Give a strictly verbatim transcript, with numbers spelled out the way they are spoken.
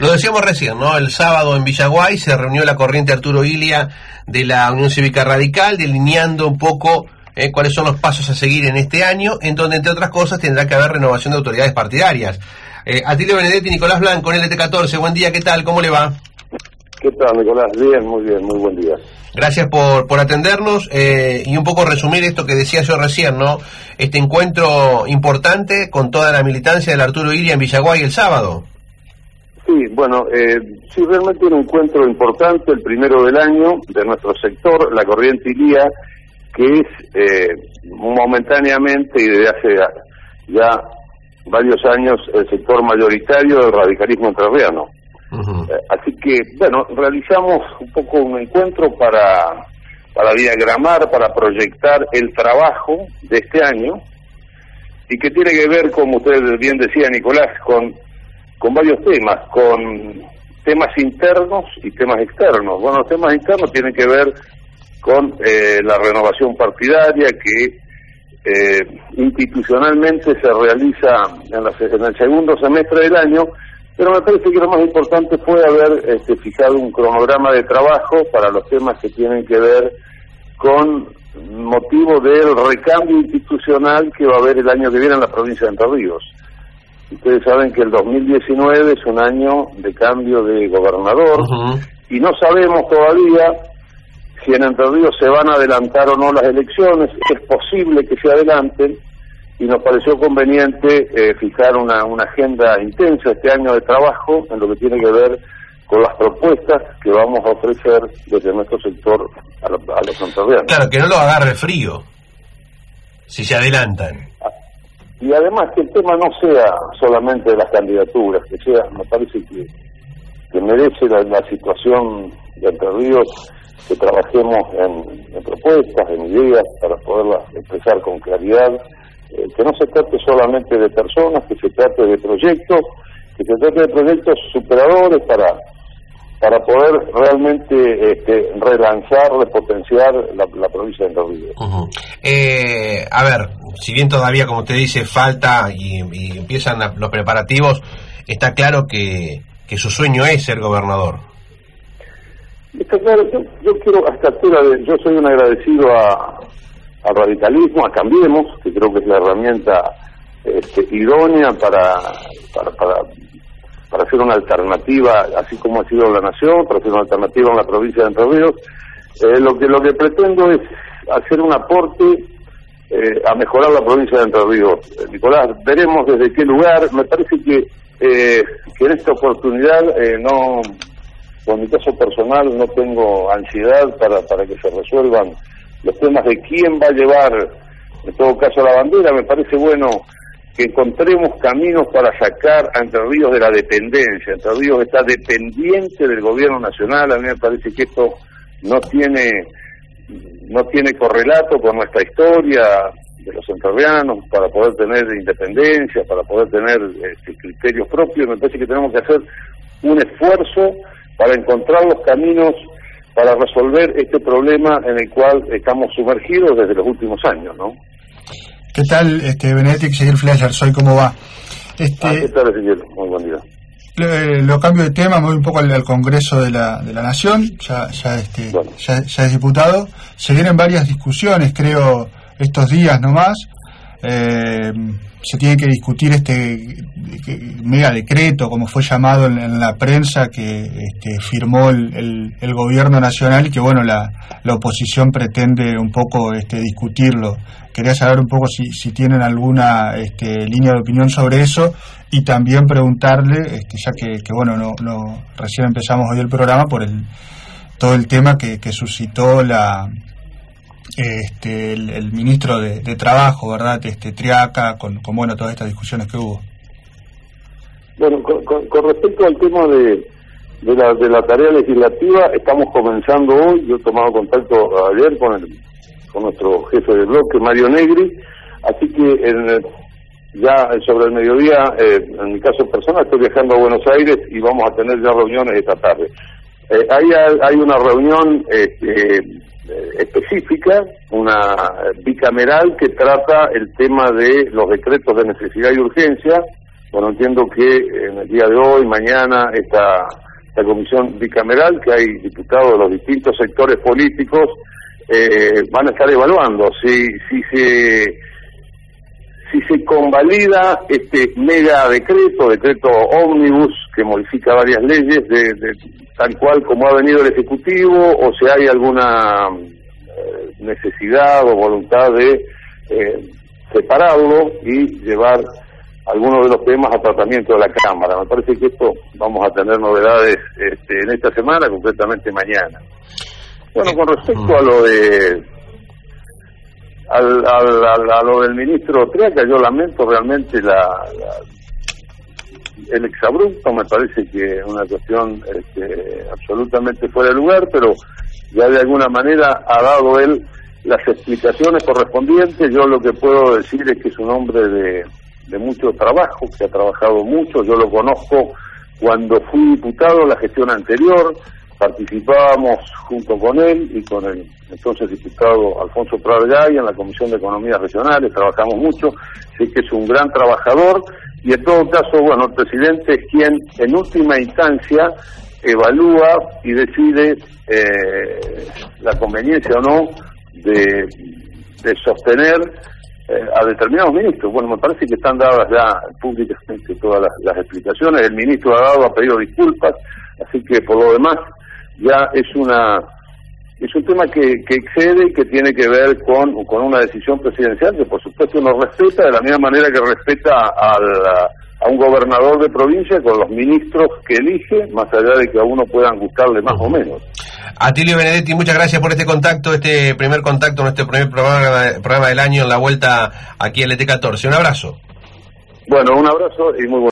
Lo decíamos recién, ¿no? El sábado en Villaguay se reunió la corriente Arturo Illia de la Unión Cívica Radical, delineando un poco eh, cuáles son los pasos a seguir en este año, en donde, entre otras cosas, tendrá que haber renovación de autoridades partidarias. Eh, Atilio Benedetti, Nicolás Blanco, en L T catorce, buen día, ¿qué tal? ¿Cómo le va? ¿Qué tal, Nicolás? Bien, muy bien, muy buen día. Gracias por, por atendernos eh, y un poco resumir esto que decía yo recién, ¿no? Este encuentro importante con toda la militancia del Arturo Illia en Villaguay el sábado. Sí, bueno, eh, sí, realmente un encuentro importante, el primero del año, de nuestro sector, la corriente Illia, que es eh, momentáneamente y desde hace ya varios años el sector mayoritario del radicalismo entrerriano. Uh-huh. Eh, así que, bueno, realizamos un poco un encuentro para, para diagramar, para proyectar el trabajo de este año, y que tiene que ver, como usted bien decía, Nicolás, con con varios temas, con temas internos y temas externos. Bueno, los temas internos tienen que ver con eh, la renovación partidaria que eh, institucionalmente se realiza en, la, en el segundo semestre del año, pero me parece que lo más importante fue haber este, fijado un cronograma de trabajo para los temas que tienen que ver con motivo del recambio institucional que va a haber el año que viene en la provincia de Entre Ríos. Ustedes saben que el dos mil diecinueve es un año de cambio de gobernador. Uh-huh. Y no sabemos todavía si en Entre Ríos se van a adelantar o no las elecciones. Es posible que se adelanten y nos pareció conveniente eh, fijar una, una agenda intensa este año de trabajo en lo que tiene que ver con las propuestas que vamos a ofrecer desde nuestro sector a, lo, a los entrerrianos. Claro, que no lo agarre frío si se adelantan. Y además que el tema no sea solamente de las candidaturas, que sea, me parece que, que merece la, la situación de Entre Ríos que trabajemos en, en propuestas, en ideas, para poderlas expresar con claridad, eh, que no se trate solamente de personas, que se trate de proyectos, que se trate de proyectos superadores para para poder realmente este, relanzar, repotenciar la, la provincia de Entre Ríos. Uh-huh. Eh, a ver, si bien todavía, como usted dice, falta y, y empiezan la, los preparativos, está claro que, que su sueño es ser gobernador. Está claro, yo, yo quiero, a esta altura, de, yo soy un agradecido a, al radicalismo, a Cambiemos, que creo que es la herramienta este, idónea para... para, para para hacer una alternativa, así como ha sido la Nación, para hacer una alternativa en la provincia de Entre Ríos. Eh, lo que lo que pretendo es hacer un aporte eh, a mejorar la provincia de Entre Ríos. Eh, Nicolás, veremos desde qué lugar. Me parece que, eh, que en esta oportunidad, eh, no, por mi caso personal, no tengo ansiedad para, para que se resuelvan los temas de quién va a llevar, en todo caso, la bandera. Me parece bueno que encontremos caminos para sacar a Entre Ríos de la dependencia. Entre Ríos está dependiente del gobierno nacional. A mí me parece que esto no tiene no tiene correlato con nuestra historia de los entrerrianos para poder tener independencia, para poder tener este, criterios propios. Me parece que tenemos que hacer un esfuerzo para encontrar los caminos para resolver este problema en el cual estamos sumergidos desde los últimos años, ¿no? ¿Qué tal, este, Benedetti? Ezequiel Fleischer, soy, ¿cómo va? Este, ah, ¿qué tal, Ezequiel? Muy buen día. Lo, lo cambio de tema, me voy un poco al, al Congreso de la de la Nación, ya ya este bueno. ya, ya es diputado. Se vienen varias discusiones, creo, estos días nomás. Eh, se tiene que discutir este mega decreto, como fue llamado en, en la prensa, que este, firmó el, el, el gobierno nacional y que, bueno, la, la oposición pretende un poco este, discutirlo. Quería saber un poco si, si tienen alguna este, línea de opinión sobre eso, y también preguntarle, este, ya que, que bueno, no, no recién empezamos hoy el programa, por el todo el tema que, que suscitó la este el, el ministro de, de Trabajo, ¿verdad? Este Triaca, con, con bueno, todas estas discusiones que hubo. Bueno, con, con, con respecto al tema de de la, de la tarea legislativa, estamos comenzando hoy. Yo he tomado contacto ayer con el con nuestro jefe de bloque, Mario Negri, así que en, ya sobre el mediodía, eh, en mi caso personal, estoy viajando a Buenos Aires y vamos a tener ya reuniones esta tarde. Eh, hay, hay una reunión este, específica, una bicameral, que trata el tema de los decretos de necesidad y urgencia, Bueno, entiendo que en el día de hoy, mañana, esta, esta comisión bicameral, que hay diputados de los distintos sectores políticos, eh, van a estar evaluando si, si se si se convalida este mega decreto, decreto ómnibus, que modifica varias leyes, de, de tal cual como ha venido el Ejecutivo, o si hay alguna eh, necesidad o voluntad de eh, separarlo y llevar algunos de los temas a tratamiento de la Cámara. Me parece que esto vamos a tener novedades este, en esta semana, concretamente mañana. Bueno, con respecto a lo de al, al, al, a lo del ministro Triaca, yo lamento realmente la, la el exabrupto, me parece que es una cuestión este, absolutamente fuera de lugar, pero ya de alguna manera ha dado él las explicaciones correspondientes. Yo lo que puedo decir es que es un hombre de, de mucho trabajo, que ha trabajado mucho. Yo lo conozco cuando fui diputado en la gestión anterior, participábamos junto con él y con el entonces diputado Alfonso Pradgay en la Comisión de Economías Regionales, trabajamos mucho. Sé que es un gran trabajador y en todo caso, bueno, el presidente es quien en última instancia evalúa y decide eh, la conveniencia o no de, de sostener eh, a determinados ministros. Bueno, me parece que están dadas ya públicamente todas las, las explicaciones. El ministro ha dado, ha pedido disculpas, así que por lo demás ya es una es un tema que, que excede y que tiene que ver con, con una decisión presidencial que por supuesto uno respeta de la misma manera que respeta al, a un gobernador de provincia con los ministros que elige, más allá de que a uno puedan gustarle más o menos. Atilio Benedetti, muchas gracias por este contacto, este primer contacto, nuestro primer programa, programa del año en la vuelta aquí en L T catorce. Un abrazo. Bueno, un abrazo y muy bueno.